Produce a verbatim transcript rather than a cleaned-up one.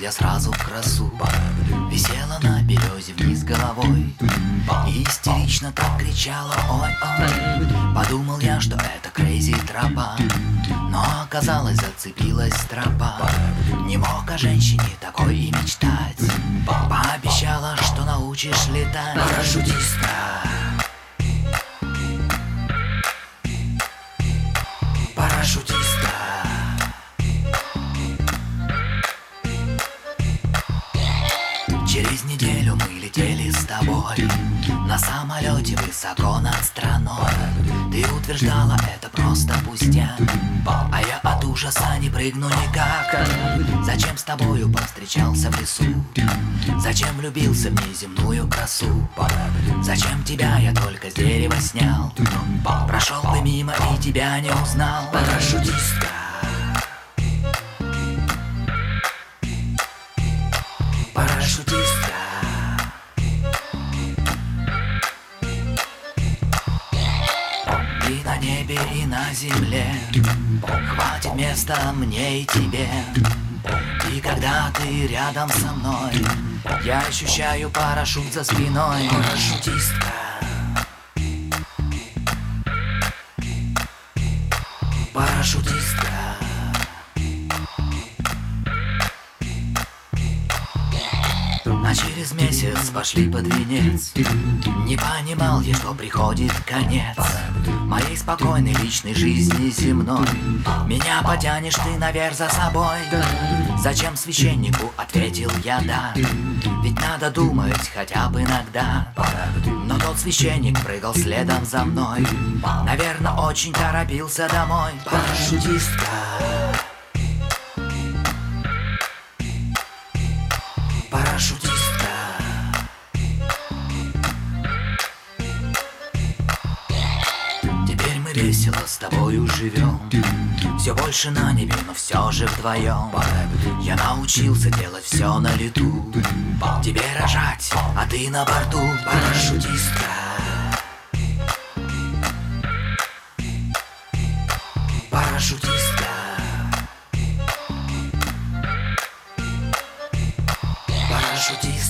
я сразу в красу. Висела на березе вниз головой и истерично так кричала: ой-ой. Подумал я, что это крейзи тропа, но оказалось, зацепилась тропа. Не мог о женщине такой и мечтать. Пообещала, что научишь летать. Парашютистка, парашютистка. Через неделю мы летели с тобой на самолете высоко над страной. Ты утверждала, это просто пустяк, а я от ужаса не прыгну никак. Зачем с тобою повстречался в лесу? Зачем влюбился в неземную красу? Зачем тебя я только с дерева снял? Прошел бы мимо и тебя не узнал. Парашютистка, парашютистка. И на небе, и на земле хватит места мне и тебе. И когда ты рядом со мной, я ощущаю парашют за спиной. Парашютистка, парашютистка. А через месяц пошли под венец. Не понимал я, что приходит конец моей спокойной личной жизни земной. Меня потянешь ты наверх за собой. Зачем священнику? Ответил я да. Ведь надо думать хотя бы иногда. Но тот священник прыгал следом за мной. Наверное, очень торопился домой. Парашютистка, парашютистка. Теперь мы весело с тобою живем, все больше на небе, но все же вдвоем. Я научился делать все на лету, тебе рожать, а ты на борту. Парашютистка, парашютистка. Парашютистка.